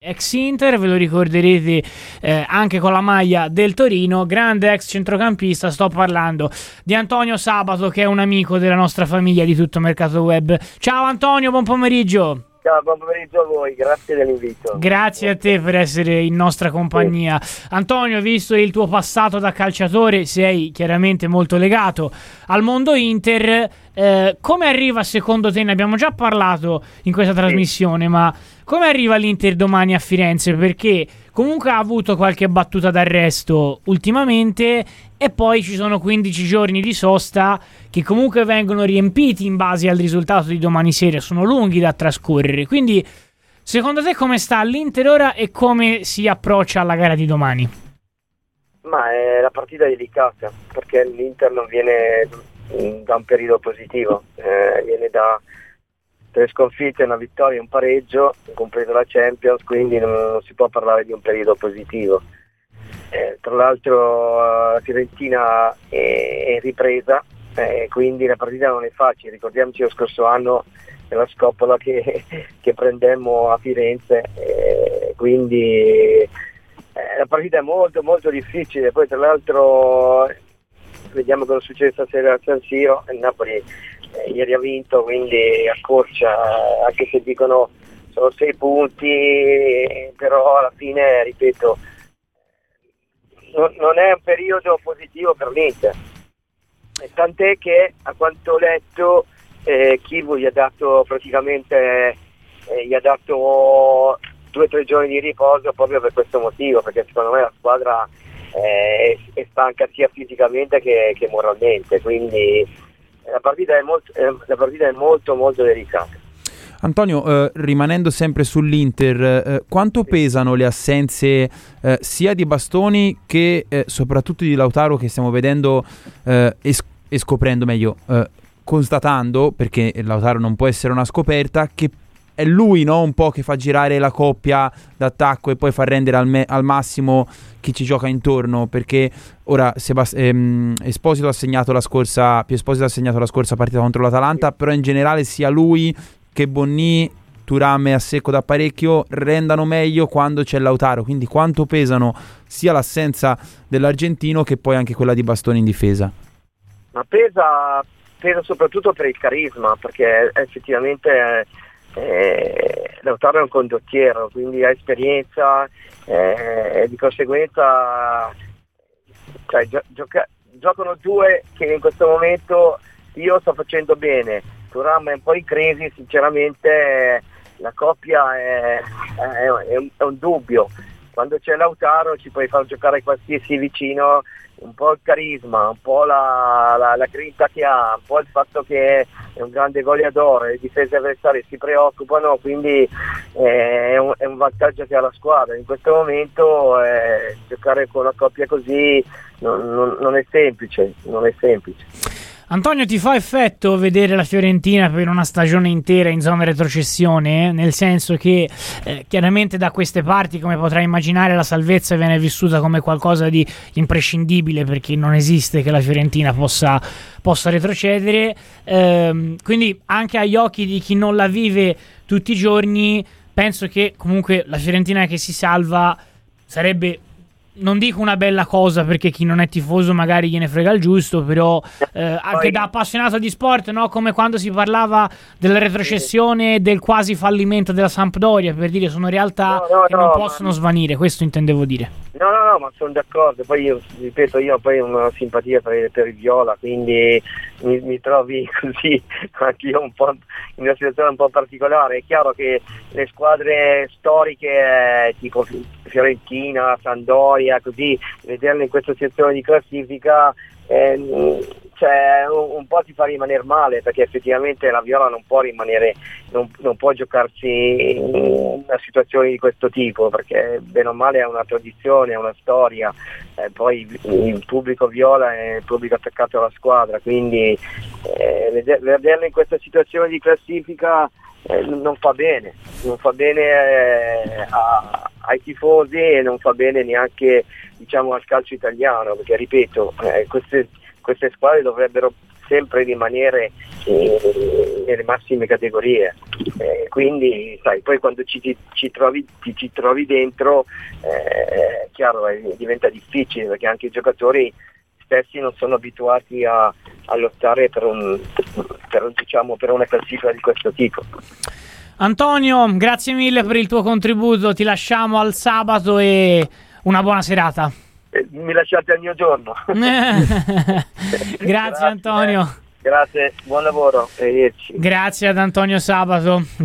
ex Inter, ve lo ricorderete anche con la maglia del Torino, grande ex centrocampista. Sto parlando di Antonio Sabato, che è un amico della nostra famiglia di Tutto Mercato Web. Ciao Antonio, buon pomeriggio. Ciao, buon pomeriggio a voi, grazie dell'invito. Grazie a te per essere in nostra compagnia. Antonio, visto il tuo passato da calciatore, sei chiaramente molto legato al mondo Inter. Come arriva secondo te, ne abbiamo già parlato in questa trasmissione, ma come arriva l'Inter domani a Firenze? Perché comunque ha avuto qualche battuta d'arresto ultimamente e poi ci sono 15 giorni di sosta che comunque vengono riempiti in base al risultato di domani sera, sono lunghi da trascorrere. Quindi secondo te come sta l'Inter ora e come si approccia alla gara di domani? Ma è la partita delicata, perché l'Inter non viene da un periodo positivo, viene da 3 sconfitte, una vittoria e un pareggio, compreso la Champions, quindi non si può parlare di un periodo positivo. Tra l'altro la Fiorentina è in ripresa, quindi la partita non è facile. Ricordiamoci lo scorso anno la scoppola che prendemmo a Firenze, quindi la partita è molto molto difficile. Poi tra l'altro vediamo cosa succede stasera al San Siro. Il Napoli ieri ha vinto, quindi accorcia, anche se dicono sono 6 punti, però alla fine, ripeto, non è un periodo positivo per l'Inter, tant'è che, a quanto ho letto, Chivu gli ha dato praticamente 2 o 3 giorni di riposo proprio per questo motivo, perché secondo me la squadra è stanca sia fisicamente che moralmente, quindi la partita è molto molto delicata. Antonio, rimanendo sempre sull'Inter, quanto pesano le assenze sia di Bastoni che soprattutto di Lautaro, che stiamo vedendo e scoprendo meglio, constatando, perché Lautaro non può essere una scoperta, che è lui, no, un po' che fa girare la coppia d'attacco e poi fa rendere al massimo chi ci gioca intorno, perché ora Esposito ha segnato la scorsa partita contro l'Atalanta, però in generale sia lui che Bonni, Thuram e a secco da parecchio rendano meglio quando c'è Lautaro. Quindi quanto pesano sia l'assenza dell'argentino che poi anche quella di Bastoni in difesa? Ma pesa soprattutto per il carisma, perché effettivamente Lautaro è un condottiero, quindi ha esperienza, e di conseguenza giocano 2 che in questo momento io sto facendo bene. Thuram è un po' in crisi, sinceramente la coppia è un dubbio. Quando c'è Lautaro ci puoi far giocare qualsiasi vicino, un po' il carisma, un po' la grinta che ha, un po' il fatto che è un grande goleadore, le difese avversarie si preoccupano, quindi è un vantaggio che ha la squadra. In questo momento giocare con una coppia così non è semplice. Antonio, ti fa effetto vedere la Fiorentina per una stagione intera in zona retrocessione? Nel senso che chiaramente da queste parti, come potrai immaginare, la salvezza viene vissuta come qualcosa di imprescindibile, perché non esiste che la Fiorentina possa retrocedere, quindi anche agli occhi di chi non la vive tutti i giorni penso che comunque la Fiorentina che si salva sarebbe, non dico una bella cosa, perché chi non è tifoso magari gliene frega il giusto, però anche da appassionato di sport, no? Come quando si parlava della retrocessione, del quasi fallimento della Sampdoria, per dire, sono realtà che non possono svanire, questo intendevo dire. No, ma sono d'accordo. Poi io, ripeto, ho una simpatia per il Viola, quindi mi trovi così anch'io un po' in una situazione un po' particolare. È chiaro che le squadre storiche tipo Fiorentina, Sampdoria, così, vederle in questa situazione di classifica un po' ti fa rimanere male, perché effettivamente la Viola non può rimanere, non può giocarsi in una situazione di questo tipo, perché bene o male è una tradizione, è una storia, poi il pubblico Viola è il pubblico attaccato alla squadra, quindi vederla in questa situazione di classifica non fa bene ai tifosi e non fa bene neanche, diciamo, al calcio italiano, perché ripeto, queste squadre dovrebbero sempre rimanere nelle massime categorie, quindi sai, poi quando ti ci trovi dentro, è chiaro, diventa difficile, perché anche i giocatori stessi non sono abituati a lottare per una classifica di questo tipo. Antonio, grazie mille per il tuo contributo, ti lasciamo al sabato e una buona serata. Mi lasciate al mio giorno. Grazie Antonio. Grazie, buon lavoro, arrivederci. Grazie ad Antonio Sabato.